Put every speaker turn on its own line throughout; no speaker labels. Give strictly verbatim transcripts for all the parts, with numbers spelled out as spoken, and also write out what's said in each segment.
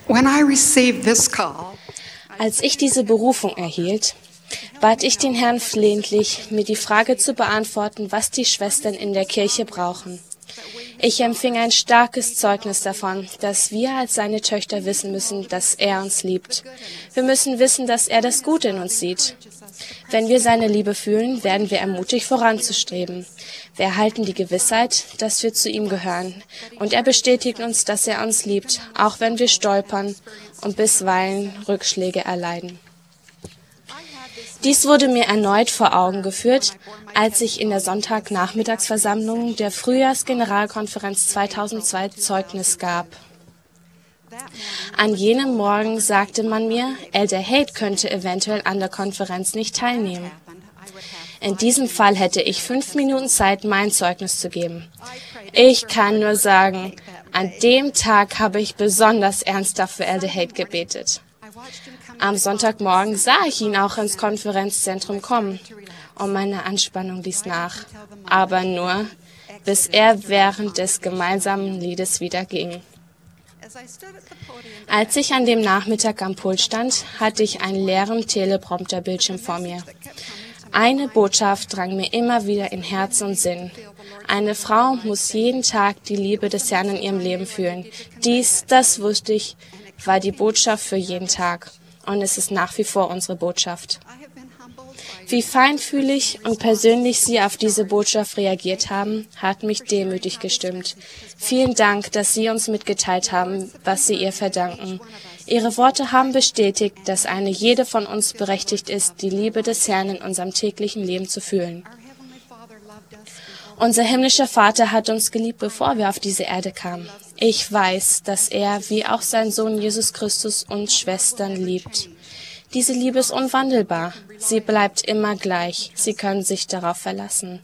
When I received this call,
Als ich diese Berufung erhielt, bat ich den Herrn flehentlich, mir die Frage zu beantworten, was die Schwestern in der Kirche brauchen. Ich empfing ein starkes Zeugnis davon, dass wir als seine Töchter wissen müssen, dass er uns liebt. Wir müssen wissen, dass er das Gute in uns sieht. Wenn wir seine Liebe fühlen, werden wir ermutigt, voranzustreben. Wir erhalten die Gewissheit, dass wir zu ihm gehören. Und er bestätigt uns, dass er uns liebt, auch wenn wir stolpern und bisweilen Rückschläge erleiden. Dies wurde mir erneut vor Augen geführt, als ich in der Sonntagnachmittagsversammlung der Frühjahrsgeneralkonferenz zweitausendzwei Zeugnis gab. An jenem Morgen sagte man mir, Elder Haight könnte eventuell an der Konferenz nicht teilnehmen. In diesem Fall hätte ich fünf Minuten Zeit, mein Zeugnis zu geben. Ich kann nur sagen, an dem Tag habe ich besonders ernsthaft für Elder Haight gebetet. Am Sonntagmorgen sah ich ihn auch ins Konferenzzentrum kommen und meine Anspannung ließ nach, aber nur, bis er während des gemeinsamen Liedes wieder ging. Als ich an dem Nachmittag am Pult stand, hatte ich einen leeren Teleprompterbildschirm vor mir. Eine Botschaft drang mir immer wieder in Herz und Sinn. Eine Frau muss jeden Tag die Liebe des Herrn in ihrem Leben fühlen. Dies, das wusste ich, war die Botschaft für jeden Tag. Und es ist nach wie vor unsere Botschaft. Wie feinfühlig und persönlich Sie auf diese Botschaft reagiert haben, hat mich demütig gestimmt. Vielen Dank, dass Sie uns mitgeteilt haben, was Sie ihr verdanken. Ihre Worte haben bestätigt, dass eine jede von uns berechtigt ist, die Liebe des Herrn in unserem täglichen Leben zu fühlen. Unser himmlischer Vater hat uns geliebt, bevor wir auf diese Erde kamen. Ich weiß, dass er, wie auch sein Sohn Jesus Christus, uns Schwestern liebt. Diese Liebe ist unwandelbar. Sie bleibt immer gleich. Sie können sich darauf verlassen.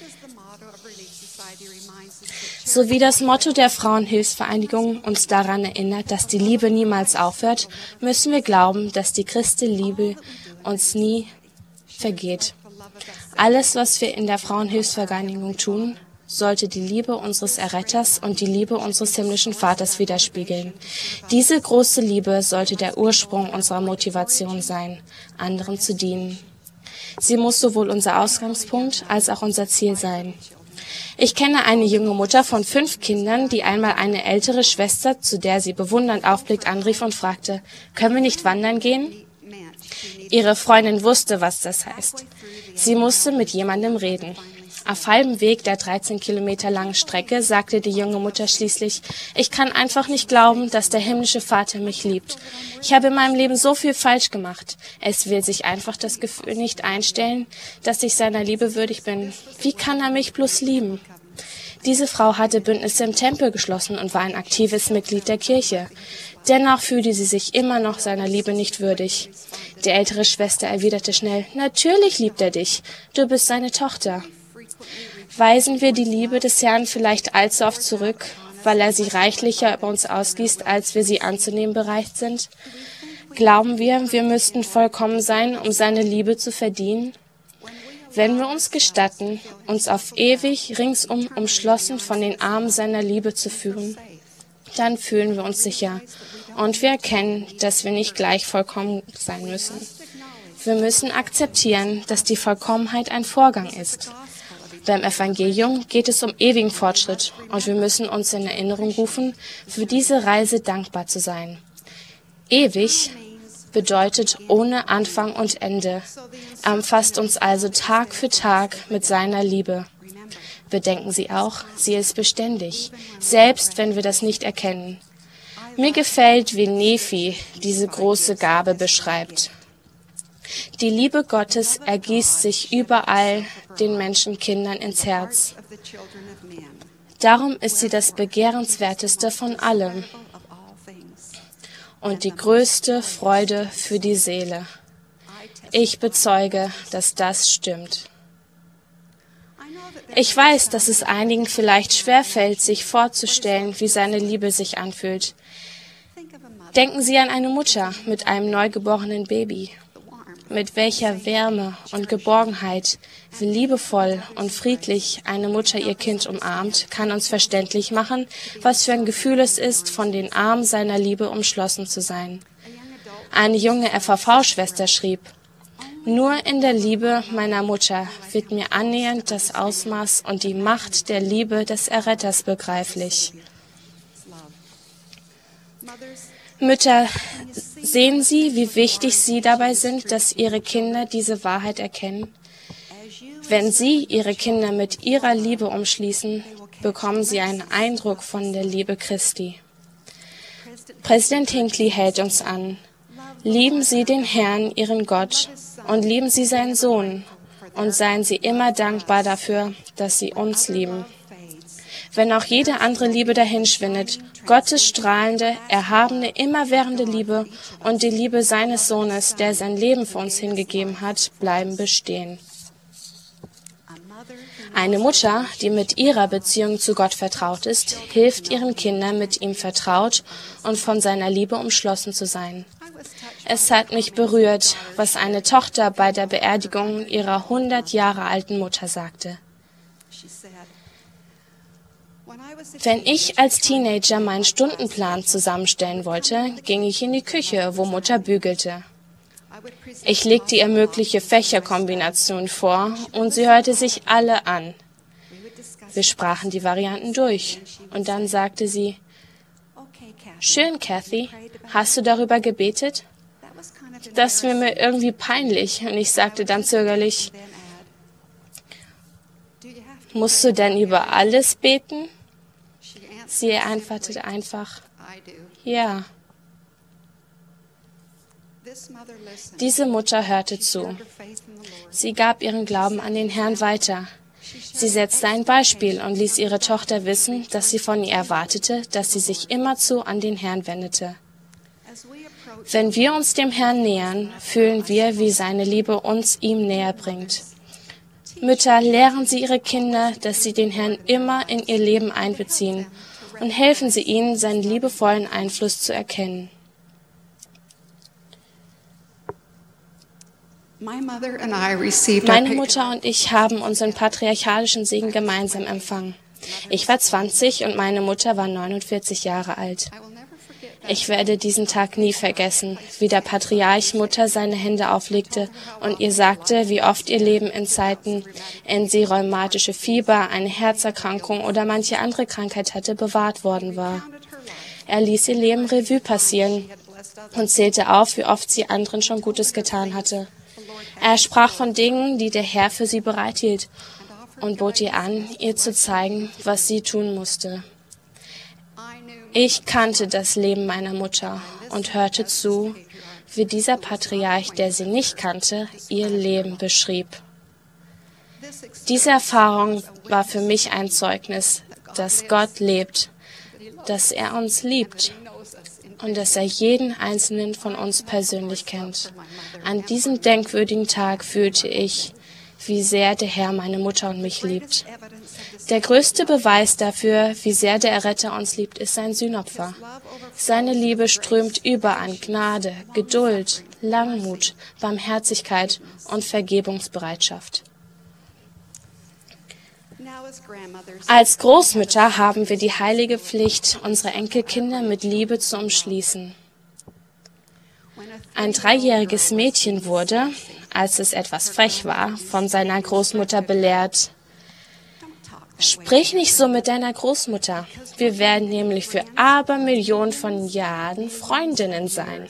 So wie das Motto der Frauenhilfsvereinigung uns daran erinnert, dass die Liebe niemals aufhört, müssen wir glauben, dass die Christenliebe uns nie vergeht. Alles, was wir in der Frauenhilfsvereinigung tun, sollte die Liebe unseres Erretters und die Liebe unseres himmlischen Vaters widerspiegeln. Diese große Liebe sollte der Ursprung unserer Motivation sein, anderen zu dienen. Sie muss sowohl unser Ausgangspunkt als auch unser Ziel sein. Ich kenne eine junge Mutter von fünf Kindern, die einmal eine ältere Schwester, zu der sie bewundernd aufblickt, anrief und fragte, können wir nicht wandern gehen? Ihre Freundin wusste, was das heißt. Sie musste mit jemandem reden. Auf halbem Weg der dreizehn Kilometer langen Strecke sagte die junge Mutter schließlich, ich kann einfach nicht glauben, dass der himmlische Vater mich liebt. Ich habe in meinem Leben so viel falsch gemacht. Es will sich einfach das Gefühl nicht einstellen, dass ich seiner Liebe würdig bin. Wie kann er mich bloß lieben? Diese Frau hatte Bündnisse im Tempel geschlossen und war ein aktives Mitglied der Kirche. Dennoch fühlte sie sich immer noch seiner Liebe nicht würdig. Die ältere Schwester erwiderte schnell, natürlich liebt er dich, du bist seine Tochter. Weisen wir die Liebe des Herrn vielleicht allzu oft zurück, weil er sie reichlicher über uns ausgießt, als wir sie anzunehmen bereit sind? Glauben wir, wir müssten vollkommen sein, um seine Liebe zu verdienen? Wenn wir uns gestatten, uns auf ewig ringsum umschlossen von den Armen seiner Liebe zu fühlen, dann fühlen wir uns sicher und wir erkennen, dass wir nicht gleich vollkommen sein müssen. Wir müssen akzeptieren, dass die Vollkommenheit ein Vorgang ist. Beim Evangelium geht es um ewigen Fortschritt und wir müssen uns in Erinnerung rufen, für diese Reise dankbar zu sein. Ewig bedeutet ohne Anfang und Ende. Er umfasst uns also Tag für Tag mit seiner Liebe. Bedenken Sie auch, sie ist beständig, selbst wenn wir das nicht erkennen. Mir gefällt, wie Nephi diese große Gabe beschreibt. Die Liebe Gottes ergießt sich überall den Menschenkindern ins Herz. Darum ist sie das Begehrenswerteste von allem und die größte Freude für die Seele. Ich bezeuge, dass das stimmt. Ich weiß, dass es einigen vielleicht schwerfällt, sich vorzustellen, wie seine Liebe sich anfühlt. Denken Sie an eine Mutter mit einem neugeborenen Baby. Mit welcher Wärme und Geborgenheit, wie liebevoll und friedlich eine Mutter ihr Kind umarmt, kann uns verständlich machen, was für ein Gefühl es ist, von den Armen seiner Liebe umschlossen zu sein. Eine junge F V V-Schwester schrieb: Nur in der Liebe meiner Mutter wird mir annähernd das Ausmaß und die Macht der Liebe des Erretters begreiflich. Mütter, sehen Sie, wie wichtig Sie dabei sind, dass Ihre Kinder diese Wahrheit erkennen? Wenn Sie Ihre Kinder mit Ihrer Liebe umschließen, bekommen Sie einen Eindruck von der Liebe Christi. Präsident Hinckley hält uns an: Lieben Sie den Herrn, Ihren Gott, und lieben Sie seinen Sohn, und seien Sie immer dankbar dafür, dass Sie uns lieben. Wenn auch jede andere Liebe dahinschwindet, Gottes strahlende, erhabene, immerwährende Liebe und die Liebe seines Sohnes, der sein Leben für uns hingegeben hat, bleiben bestehen. Eine Mutter, die mit ihrer Beziehung zu Gott vertraut ist, hilft ihren Kindern, mit ihm vertraut und von seiner Liebe umschlossen zu sein. Es hat mich berührt, was eine Tochter bei der Beerdigung ihrer hundert Jahre alten Mutter sagte. Wenn ich als Teenager meinen Stundenplan zusammenstellen wollte, ging ich in die Küche, wo Mutter bügelte. Ich legte ihr mögliche Fächerkombinationen vor und sie hörte sich alle an. Wir sprachen die Varianten durch und dann sagte sie: Schön, Kathy, hast du darüber gebetet? Das war mir irgendwie peinlich und ich sagte dann zögerlich: Musst du denn über alles beten? Sie antwortete einfach: Ja. Diese Mutter hörte zu. Sie gab ihren Glauben an den Herrn weiter. Sie setzte ein Beispiel und ließ ihre Tochter wissen, dass sie von ihr erwartete, dass sie sich immerzu an den Herrn wendete. Wenn wir uns dem Herrn nähern, fühlen wir, wie seine Liebe uns ihm näher bringt. Mütter, lehren Sie Ihre Kinder, dass sie den Herrn immer in ihr Leben einbeziehen und helfen Sie ihnen, seinen liebevollen Einfluss zu erkennen. Meine Mutter und ich haben unseren patriarchalischen Segen gemeinsam empfangen. Ich war zwanzig und meine Mutter war neunundvierzig Jahre alt. Ich werde diesen Tag nie vergessen, wie der Patriarch Mutter seine Hände auflegte und ihr sagte, wie oft ihr Leben in Zeiten, in sie rheumatische Fieber, eine Herzerkrankung oder manche andere Krankheit hatte, bewahrt worden war. Er ließ ihr Leben Revue passieren und zählte auf, wie oft sie anderen schon Gutes getan hatte. Er sprach von Dingen, die der Herr für sie bereithielt, und bot ihr an, ihr zu zeigen, was sie tun musste. Ich kannte das Leben meiner Mutter und hörte zu, wie dieser Patriarch, der sie nicht kannte, ihr Leben beschrieb. Diese Erfahrung war für mich ein Zeugnis, dass Gott lebt, dass er uns liebt und dass er jeden einzelnen von uns persönlich kennt. An diesem denkwürdigen Tag fühlte ich, wie sehr der Herr meine Mutter und mich liebt. Der größte Beweis dafür, wie sehr der Erretter uns liebt, ist sein Sühnopfer. Seine Liebe strömt über an Gnade, Geduld, Langmut, Barmherzigkeit und Vergebungsbereitschaft. Als Großmütter haben wir die heilige Pflicht, unsere Enkelkinder mit Liebe zu umschließen. Ein dreijähriges Mädchen wurde, als es etwas frech war, von seiner Großmutter belehrt: Sprich nicht so mit deiner Großmutter. Wir werden nämlich für Abermillionen von Jahren Freundinnen sein.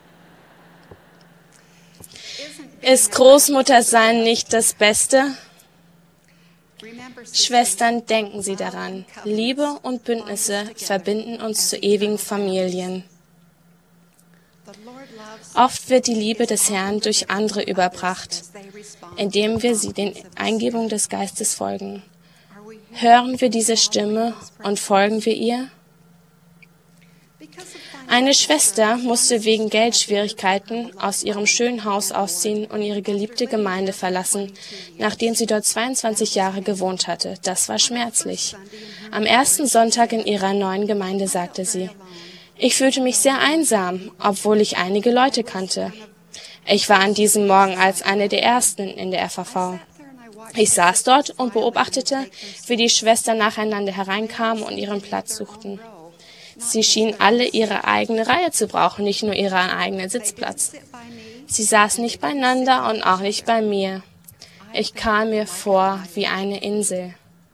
Ist Großmuttersein nicht das Beste? Schwestern, denken Sie daran. Liebe und Bündnisse verbinden uns zu ewigen Familien. Oft wird die Liebe des Herrn durch andere überbracht, indem wir sie den Eingebungen des Geistes folgen. Hören wir diese Stimme und folgen wir ihr? Eine Schwester musste wegen Geldschwierigkeiten aus ihrem schönen Haus ausziehen und ihre geliebte Gemeinde verlassen, nachdem sie dort zweiundzwanzig Jahre gewohnt hatte. Das war schmerzlich. Am ersten Sonntag in ihrer neuen Gemeinde sagte sie: Ich fühlte mich sehr einsam, obwohl ich einige Leute kannte. Ich war an diesem Morgen als eine der Ersten in der F V V. Ich saß dort und beobachtete, wie die Schwestern nacheinander hereinkamen und ihren Platz suchten. Sie schienen alle ihre eigene Reihe zu brauchen, nicht nur ihren eigenen Sitzplatz. Sie saßen nicht beieinander und auch nicht bei mir. Ich kam mir vor wie eine Insel.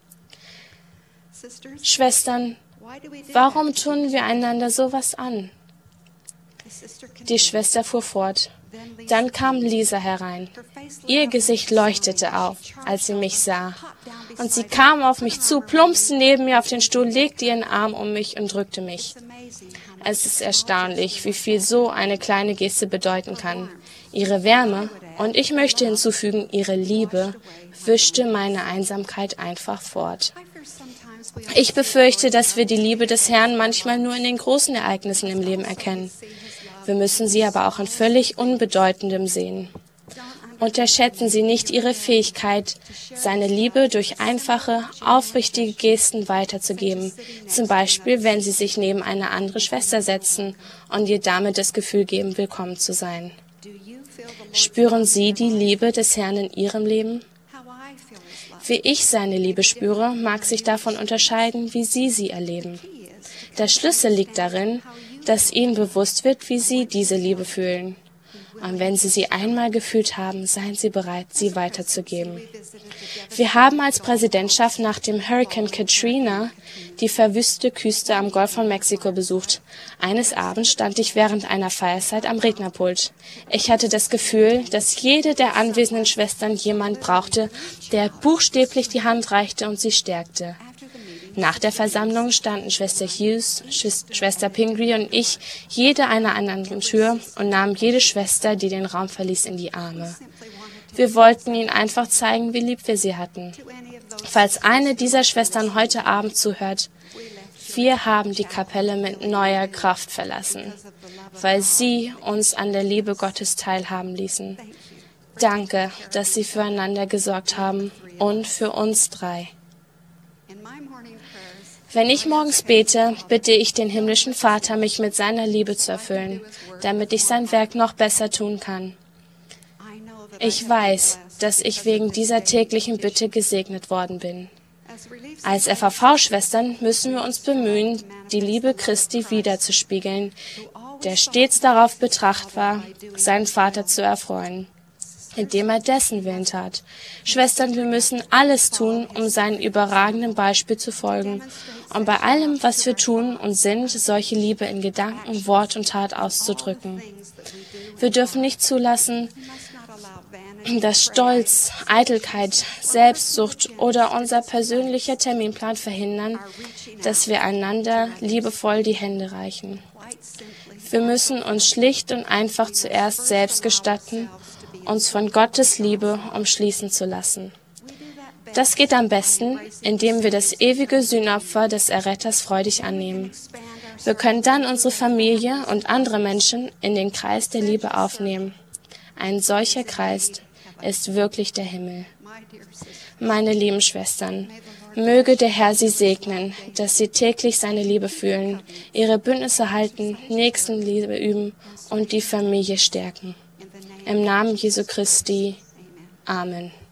Schwestern, warum tun wir einander sowas an? Die Schwester fuhr fort. Dann kam Lisa herein. Ihr Gesicht leuchtete auf, als sie mich sah. Und sie kam auf mich zu, plumpste neben mir auf den Stuhl, legte ihren Arm um mich und drückte mich. Es ist erstaunlich, wie viel so eine kleine Geste bedeuten kann. Ihre Wärme, und ich möchte hinzufügen, ihre Liebe, wischte meine Einsamkeit einfach fort. Ich befürchte, dass wir die Liebe des Herrn manchmal nur in den großen Ereignissen im Leben erkennen. Wir müssen sie aber auch in völlig Unbedeutendem sehen. Unterschätzen Sie nicht Ihre Fähigkeit, seine Liebe durch einfache, aufrichtige Gesten weiterzugeben. Zum Beispiel, wenn Sie sich neben eine andere Schwester setzen und ihr damit das Gefühl geben, willkommen zu sein. Spüren Sie die Liebe des Herrn in Ihrem Leben? Wie ich seine Liebe spüre, mag sich davon unterscheiden, wie Sie sie erleben. Der Schlüssel liegt darin, dass Ihnen bewusst wird, wie Sie diese Liebe fühlen. Und wenn Sie sie einmal gefühlt haben, seien Sie bereit, sie weiterzugeben. Wir haben als Präsidentschaft nach dem Hurrikan Katrina die verwüstete Küste am Golf von Mexiko besucht. Eines Abends stand ich während einer Feierzeit am Rednerpult. Ich hatte das Gefühl, dass jede der anwesenden Schwestern jemand brauchte, der buchstäblich die Hand reichte und sie stärkte. Nach der Versammlung standen Schwester Hughes, Schwester Pingree und ich jede einer anderen Tür und nahmen jede Schwester, die den Raum verließ, in die Arme. Wir wollten ihnen einfach zeigen, wie lieb wir sie hatten. Falls eine dieser Schwestern heute Abend zuhört, wir haben die Kapelle mit neuer Kraft verlassen, weil sie uns an der Liebe Gottes teilhaben ließen. Danke, dass sie füreinander gesorgt haben und für uns drei. Wenn ich morgens bete, bitte ich den himmlischen Vater, mich mit seiner Liebe zu erfüllen, damit ich sein Werk noch besser tun kann. Ich weiß, dass ich wegen dieser täglichen Bitte gesegnet worden bin. Als F V V-Schwestern müssen wir uns bemühen, die Liebe Christi wiederzuspiegeln, der stets darauf betracht war, seinen Vater zu erfreuen, indem er dessen Willen tat. Schwestern, wir müssen alles tun, um seinem überragenden Beispiel zu folgen und bei allem, was wir tun und sind, solche Liebe in Gedanken, Wort und Tat auszudrücken. Wir dürfen nicht zulassen, dass Stolz, Eitelkeit, Selbstsucht oder unser persönlicher Terminplan verhindern, dass wir einander liebevoll die Hände reichen. Wir müssen uns schlicht und einfach zuerst selbst gestatten, uns von Gottes Liebe umschließen zu lassen. Das geht am besten, indem wir das ewige Sühnopfer des Erretters freudig annehmen. Wir können dann unsere Familie und andere Menschen in den Kreis der Liebe aufnehmen. Ein solcher Kreis ist wirklich der Himmel. Meine lieben Schwestern, möge der Herr sie segnen, dass sie täglich seine Liebe fühlen, ihre Bündnisse halten, Nächstenliebe üben und die Familie stärken. Im Namen Jesu Christi. Amen.